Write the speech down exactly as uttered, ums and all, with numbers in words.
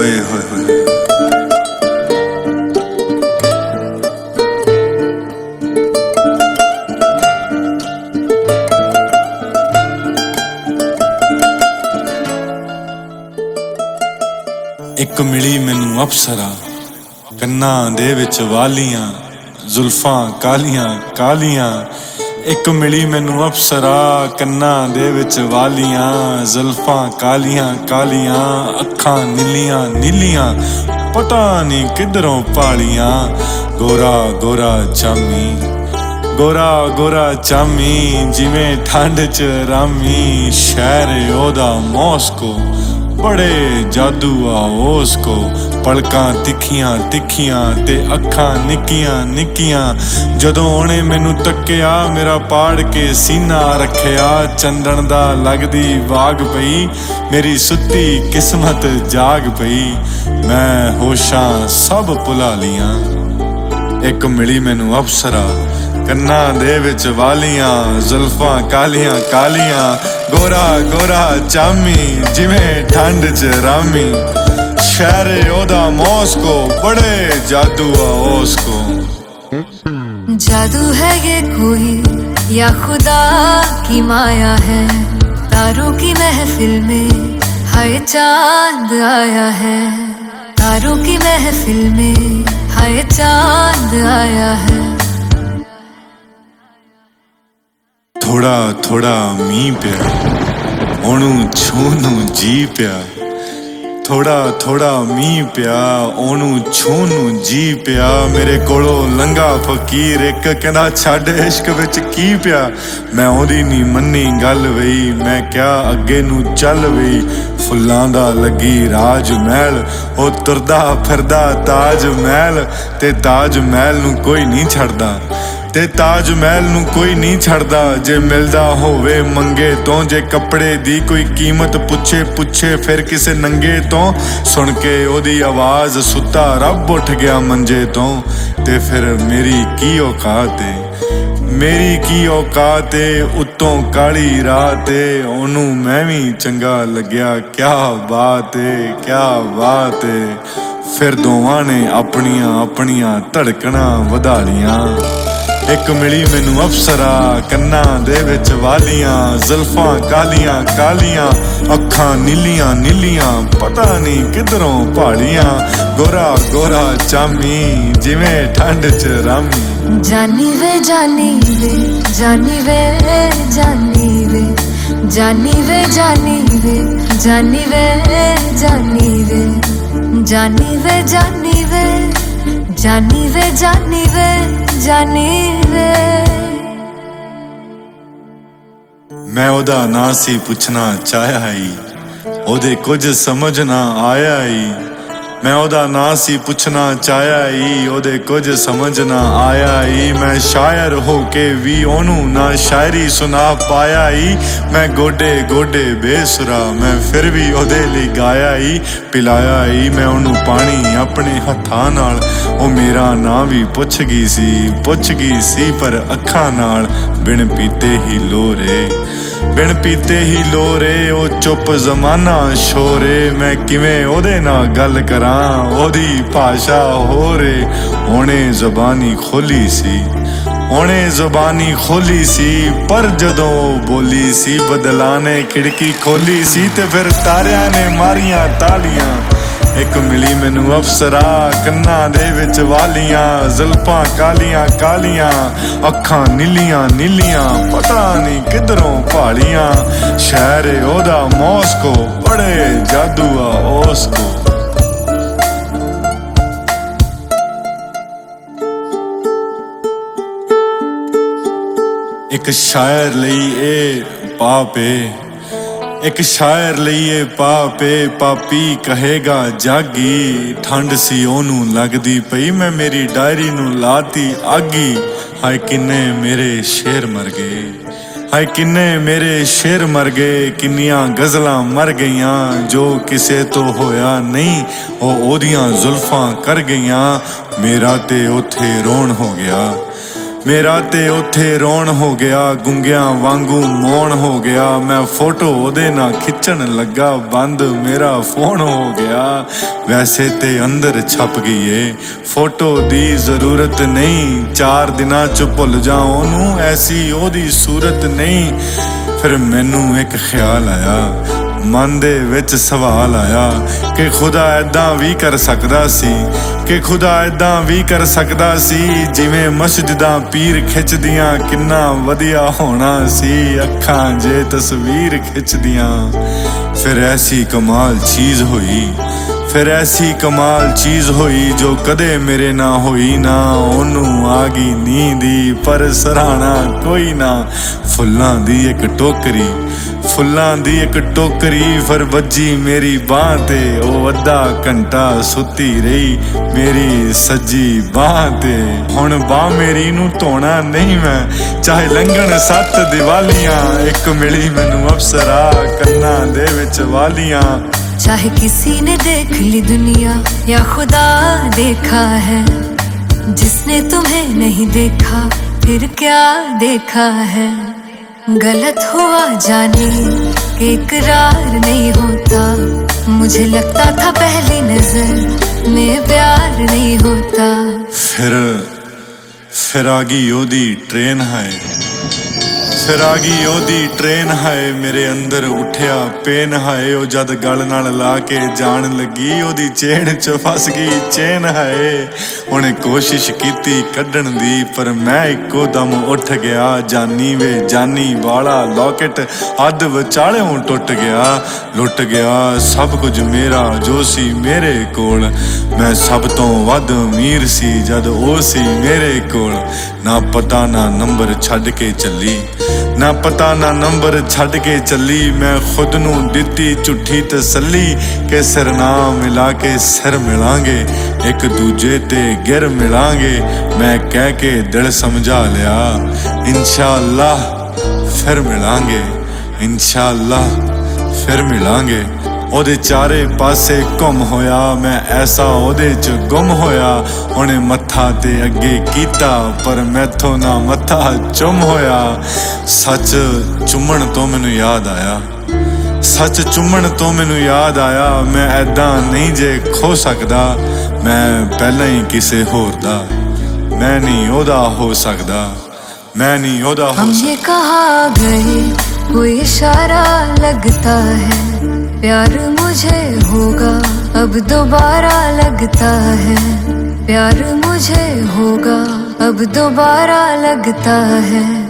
ਹੋਏ ਹੋਏ ਹੋਏ ਇੱਕ ਮਿਲੀ ਮੈਨੂੰ ਅਪਸਰਾ ਕੰਨਾਂ ਦੇ ਵਿੱਚ ਵਾਲੀਆਂ ਜ਼ੁਲਫਾਂ ਕਾਲੀਆਂ ਕਾਲੀਆਂ। ਇੱਕ ਮਿਲੀ ਮੈਨੂੰ ਅਪਸਰਾ ਕੰਨਾਂ ਦੇ ਵਿੱਚ ਵਾਲੀਆਂ ਜ਼ੁਲਫਾਂ ਕਾਲੀਆਂ ਕਾਲੀਆਂ। ਅੱਖਾਂ ਨੀਲੀਆਂ ਨੀਲੀਆਂ ਪਤਾ ਨਹੀਂ ਕਿੱਧਰੋਂ ਪਾਲੀਆਂ। ਗੋਰਾ ਗੋਰਾ ਚਾਮੀ ਗੋਰਾ ਗੋਰਾ ਚਾਮੀ ਜਿਵੇਂ ਠੰਡ ਚ ਰਾਮੀ। ਸ਼ਹਿਰ ਉਹਦਾ ਮੌਸਕੋ ਬੜੇ ਜਾਦੂ ਆ ਉਸ ਕੋ। ਪਲਕਾਂ ਤਿੱਖੀਆਂ ਤਿੱਖੀਆਂ ਤੇ ਅੱਖਾਂ ਨਿੱਕੀਆਂ ਨਿੱਕੀਆਂ। ਜਦੋਂ ਉਹਨੇ ਮੈਨੂੰ ਤੱਕਿਆ ਮੇਰਾ ਪਾੜ ਕੇ ਸੀਨਾ ਰੱਖਿਆ। ਚੰਦਨ ਦਾ ਲੱਗਦੀ ਵਾਗ ਪਈ ਮੇਰੀ ਸੁੱਤੀ ਕਿਸਮਤ ਜਾਗ ਪਈ। ਮੈਂ ਹੋਸ਼ਾਂ ਸਭ ਭੁਲਾ ਲੀਆਂ। ਇੱਕ ਮਿਲੀ ਮੈਨੂੰ ਅਪਸਰਾ ਕੰਨਾਂ ਦੇ ਵਿੱਚ ਵਾਲੀਆਂ ਜ਼ੁਲਫਾਂ ਕਾਲੀਆਂ ਕਾਲੀਆਂ। ਗੋਰਾ ਗੋਰਾ ਚਾਮੀ ਜਿਵੇਂ ਠੰਡ ਚ ਰਾਮੀ। ਸ਼ਹਿਰ ਉਹਦਾ ਮੌਸਕੋ ਬੜੇ ਜਾਦੂ ਆ ਉਸ ਕੋ। जादू है ये कोई या खुदा की माया है। तारों की महफिल में हाय चांद आया है। तारों की महफिल में हाय चांद आया है। ਥੋੜਾ ਥੋੜਾ ਮੀਂਹ ਪਿਆ ਉਹਨੂੰ ਛੂਹਣ ਨੂੰ ਜੀ ਪਿਆ। ਥੋੜਾ ਥੋੜਾ ਮੀਂਹ ਪਿਆ ਉਹਨੂੰ ਛੂਹਣ ਨੂੰ ਜੀ ਪਿਆ। ਮੇਰੇ ਕੋਲੋਂ ਲੰਘਾ ਫਕੀਰ ਇੱਕ ਕਹਿੰਦਾ ਛੱਡ ਇਸ਼ਕ ਵਿੱਚ ਕੀ ਪਿਆ। ਮੈਂ ਉਹਦੀ ਨੀ ਮੰਨੀ ਗੱਲ ਵਈ ਮੈਂ ਕਿਹਾ ਅੱਗੇ ਨੂੰ ਚੱਲ ਵਈ। ਫੁੱਲਾਂ ਦਾ ਲੱਗੀ ਰਾਜ ਮਹਿਲ ਉਹ ਤੁਰਦਾ ਫਿਰਦਾ ਤਾਜ ਮਹਿਲ। ਤੇ ਤਾਜ ਮਹਿਲ ਨੂੰ ਕੋਈ ਨਹੀਂ ਛੱਡਦਾ ਤੇ ਤਾਜ ਮਹਿਲ ਨੂੰ ਕੋਈ ਨਹੀਂ ਛੱਡਦਾ। ਜੇ ਮਿਲਦਾ ਹੋਵੇ ਮੰਗੇ ਤੋਂ ਜੇ ਕੱਪੜੇ ਦੀ ਕੋਈ ਕੀਮਤ ਪੁੱਛੇ ਪੁੱਛੇ ਫਿਰ ਕਿਸੇ ਨੰਗੇ ਤੋਂ। ਸੁਣ ਕੇ ਉਹਦੀ ਆਵਾਜ਼ ਸੁੱਤਾ ਰੱਬ ਉੱਠ ਗਿਆ ਮੰਜੇ ਤੋਂ। ਤੇ ਫਿਰ ਮੇਰੀ ਕੀ ਔਕਾਤ ਏ ਮੇਰੀ ਕੀ ਔਕਾਤ ਏ ਉੱਤੋਂ ਕਾਲੀ ਰਾਤ ਏ। ਉਹਨੂੰ ਮੈਂ ਵੀ ਚੰਗਾ ਲੱਗਿਆ ਕਿਆ ਬਾਤ ਏ ਕਿਆ ਬਾਤ ਏ। ਫਿਰ ਦੋਵਾਂ ਨੇ ਆਪਣੀਆਂ ਆਪਣੀਆਂ ਧੜਕਣਾਂ ਵਧਾ ਲੀਆਂ। ਇੱਕ ਮਿਲੀ ਮੈਨੂੰ ਅਪਸਰਾ ਕੰਨਾਂ ਦੇ ਵਿੱਚ ਵਾਲੀਆਂ ਜ਼ੁਲਫਾਂ ਕਾਲੀਆਂ ਕਾਲੀਆਂ। ਅੱਖਾਂ ਨੀਲੀਆਂ ਨੀਲੀਆਂ ਪਤਾ ਨਹੀਂ ਕਿੱਧਰੋਂ ਭਾਲੀਆਂ। ਗੋਰਾ ਗੋਰਾ ਚਾਮੀ ਜਿਵੇਂ ਠੰਡ ਚ ਰਾਮੀ। जानी वे जानी वे जानी वे जानी वे जानी वे जानी वे जानी वे जानी वे जानी वे जानी वे जानी वे जानी वे जानी वे। ਮੈਂ ਉਹਦਾ ਨਾਂ ਸੀ ਪੁੱਛਣਾ ਚਾਹਿਆ ਈ ਉਹਦੇ ਕੁਝ ਸਮਝ ਨਾ ਆਇਆ ਈ। ਮੈਂ ਉਹਦਾ ਨਾਂ ਸੀ ਪੁੱਛਣਾ ਚਾਹਿਆ ਈ ਉਹਦੇ ਕੁਝ ਸਮਝ ਨਾ ਆਇਆ ਈ। ਮੈਂ ਸ਼ਾਇਰ ਹੋ ਕੇ ਵੀ ਉਹਨੂੰ ਨਾ ਸ਼ਾਇਰੀ ਸੁਣਾ ਪਾਇਆ ਈ। ਮੈਂ ਗੋਡੇ ਗੋਡੇ ਬੇਸੁਰਾ ਮੈਂ ਫਿਰ ਵੀ ਉਹਦੇ ਲਈ ਗਾਇਆ ਈ ਪਿਲਾਇਆ ਈ। ਮੈਂ ਉਹਨੂੰ ਪਾਣੀ ਆਪਣੇ ਹੱਥਾਂ ਨਾਲ ਉਹ ਮੇਰਾ ਨਾਂ ਵੀ ਪੁੱਛ ਗਈ ਸੀ ਪੁੱਛ ਗਈ ਸੀ ਪਰ ਅੱਖਾਂ ਨਾਲ। ਬਿਨ ਪੀਤੇ ਹੀ ਲੋਰੇ ਬਿਨ ਪੀਤੇ ਹੀ ਲੋਰੇ ਉਹ ਚੁੱਪ ਜ਼ਮਾਨਾ ਸ਼ੋਰੇ। ਮੈਂ ਕਿਵੇਂ ਉਹਦੇ ਨਾਲ ਗੱਲ ਕਰਾਂ ਉਹਦੀ ਭਾਸ਼ਾ ਹੋਰੇ। ਉਹਨੇ ਜ਼ਬਾਨੀ ਖੋਲੀ ਸੀ ਉਹਨੇ ਜ਼ਬਾਨੀ ਖੋਲੀ ਸੀ ਪਰ ਜਦੋਂ ਉਹ ਬੋਲੀ ਸੀ ਬਦਲਾਂ ਨੇ ਖਿੜਕੀ ਖੋਲੀ ਸੀ। ਤੇ ਫਿਰ ਤਾਰਿਆਂ ਨੇ ਮਾਰੀਆਂ ਤਾਲੀਆਂ। ਇੱਕ ਮਿਲੀ ਮੈਨੂੰ ਅਪਸਰਾ ਕੰਨਾਂ ਦੇ ਵਿੱਚ ਵਾਲੀਆਂ ਜ਼ੁਲਫਾਂ ਕਾਲੀਆਂ ਕਾਲੀਆਂ। ਅੱਖਾਂ ਨੀਲੀਆਂ ਨੀਲੀਆਂ ਪਤਾ ਨਹੀਂ ਕਿੱਧਰੋਂ ਭਾਲੀਆਂ। ਸ਼ਹਿਰ ਉਹਦਾ ਮੌਸਕੋ ਬੜੇ ਜਾਦੂ ਆ ਉਸ ਕੋ। ਇੱਕ ਸ਼ਾਇਰ ਲਈ ਇਹ ਪਾਪ ਏ ਇੱਕ ਸ਼ਾਇਰ ਲਈ ਇਹ ਪਾਪ ਏ। ਪਾਪੀ ਕਹੇਗਾ ਜਾਗੀ ਠੰਡ ਸੀ ਉਹਨੂੰ ਲੱਗਦੀ ਪਈ। ਮੈਂ ਮੇਰੀ ਡਾਇਰੀ ਨੂੰ ਲਾਤੀ ਆਗੀ। ਹਾਏ ਕਿੰਨੇ ਮੇਰੇ ਸ਼ੇਰ ਮਰ ਗਏ ਹਾਏ ਕਿੰਨੇ ਮੇਰੇ ਸ਼ੇਰ ਮਰ ਗਏ। ਕਿੰਨੀਆਂ ਗਜ਼ਲਾਂ ਮਰ ਗਈਆਂ ਜੋ ਕਿਸੇ ਤੋਂ ਹੋਇਆ ਨਹੀਂ ਉਹ ਉਹਦੀਆਂ ਜ਼ੁਲਫਾਂ ਕਰ ਗਈਆਂ। ਮੇਰਾ ਤੇ ਉੱਥੇ ਰੋਣ ਹੋ ਗਿਆ ਮੇਰਾ ਤੇ ਉੱਥੇ ਰੌਣ ਹੋ ਗਿਆ, ਗੁੰਗਿਆਂ ਵਾਂਗੂ ਮੌਣ ਹੋ ਗਿਆ। ਮੈਂ ਫੋਟੋ ਉਹਦੇ ਨਾਲ ਖਿੱਚਣ ਲੱਗਾ, ਬੰਦ ਮੇਰਾ ਫੋਨ ਹੋ ਗਿਆ। ਵੈਸੇ ਤੇ ਅੰਦਰ ਛਪ ਗਈ ਏ, ਫੋਟੋ ਦੀ ਜ਼ਰੂਰਤ ਨਹੀਂ, ਚਾਰ ਦਿਨਾਂ ਚ ਭੁੱਲ ਜਾ ਉਹਨੂੰ, ਐਸੀ ਉਹਦੀ ਸੂਰਤ ਨਹੀਂ। ਫਿਰ ਮੈਨੂੰ ਇੱਕ ਖਿਆਲ ਆਇਆ, ਮਨ ਦੇ ਵਿੱਚ ਸਵਾਲ ਆਇਆ ਕਿ ਖੁਦਾ ਐਦਾਂ ਵੀ ਕਰ ਸਕਦਾ ਸੀ, ਕਿ ਖੁਦਾ ਐਦਾਂ ਵੀ ਕਰ ਸਕਦਾ ਸੀ ਜਿਵੇਂ ਮਸਜਿਦਾਂ ਪੀਰ ਖਿੱਚਦੀਆਂ। ਕਿੰਨਾ ਵਧੀਆ ਹੋਣਾ ਸੀ ਅੱਖਾਂ ਜੇ ਤਸਵੀਰ ਖਿੱਚਦੀਆਂ। ਫਿਰ ਐਸੀ ਕਮਾਲ ਚੀਜ਼ ਹੋਈ, ਫਿਰ ਐਸੀ ਕਮਾਲ ਚੀਜ਼ ਹੋਈ ਜੋ ਕਦੇ ਮੇਰੇ ਨਾ ਹੋਈ ਨਾ। ਉਹਨੂੰ ਆ ਗਈ ਨੀਂਦੀ ਪਰ ਸਰਾਣਾ ਕੋਈ ਨਾ। ਫੁੱਲਾਂ ਦੀ ਇੱਕ ਟੋਕਰੀ, ਫੁੱਲਾਂ ਦੀ ਇੱਕ ਟੋਕਰੀ ਫਿਰ ਵੱਜੀ ਮੇਰੀ ਬਾਂਹ ਤੇ। ਉਹ ਅੱਧਾ ਘੰਟਾ ਸੁੱਤੀ ਰਹੀ ਮੇਰੀ ਸੱਜੀ ਬਾਂਹ ਤੇ। ਹੁਣ ਬਾਂਹ ਮੇਰੀ ਨੂੰ ਧੋਣਾ ਨਹੀਂ ਮੈਂ, ਚਾਹੇ ਲੰਘਣ ਸੱਤ ਦੀਵਾਲੀਆਂ। ਇੱਕ ਮਿਲੀ ਮੈਨੂੰ ਅਪਸਰਾ ਕੰਨਾਂ ਦੇ ਵਿੱਚ ਵਾਲੀਆਂ। चाहे किसी ने देख ली दुनिया या खुदा देखा है, जिसने तुम्हें नहीं देखा फिर क्या देखा है। गलत हुआ जाने कि इकरार नहीं होता, मुझे लगता था पहली नजर में प्यार नहीं होता। फिर फिर आ गई ओदी ट्रेन है, फिर आ गई ओदी ट्रेन है। मेरे अंदर उठिया पेन है। ओ जद गल नाल ला के जान लगी, ओदी चेन च फस गई चेन है। उन्हें कोशिश कीती कड्डण दी पर मैं इक्को दम उठ गया। जानी वे जानी वाला लॉकेट अध विचालियों टुट गया। लुट गया सब कुछ मेरा जो सी मेरे कोल। मैं सब तो वध अमीर सी जद ओ सी मेरे कोल। ना पता ना नंबर छड्ड के चली, ना पता ना नंबर छड्ड के चली। मैं खुद नू दिती झूठी तसल्ली कि सिर ना मिला के सिर मिलांगे, एक दूजे ते गिर मिलांगे। मैं कह के दिल समझा लिया इंशाअल्लाह फिर मिलांगे, इंशाअल्लाह फिर मिलांगे। ਉਹਦੇ ਚਾਰੇ ਪਾਸੇ ਘੁੰਮ ਹੋਇਆ ਮੈਂ, ਐਸਾ ਉਹਦੇ ਚ ਗੁੰਮ ਹੋਇਆ। ਉਹਨੇ ਮੱਥਾ ਤੇ ਅੱਗੇ ਕੀਤਾ ਪਰ ਮੈਥੋਂ ਨਾ ਮੱਥਾ ਚੁੰਮ ਹੋਇਆ। ਸੱਚ ਚੁੰਮਣ ਤੋਂ ਮੈਨੂੰ ਯਾਦ ਆਇਆ, ਸੱਚ ਚੁੰਮਣ ਤੋਂ ਮੈਨੂੰ ਯਾਦ ਆਇਆ। ਮੈਂ ਐਦਾਂ ਨਹੀਂ ਜੇ ਖੋ ਸਕਦਾ, ਮੈਂ ਪਹਿਲਾਂ ਹੀ ਕਿਸੇ ਹੋਰ ਦਾ। ਮੈਂ ਨਹੀਂ ਉਹਦਾ ਹੋ ਸਕਦਾ, मैं नहीं होदा हो। हम ये कहाँ गए कोई इशारा लगता है, प्यार मुझे होगा अब दोबारा लगता है। प्यार मुझे होगा अब दोबारा लगता है।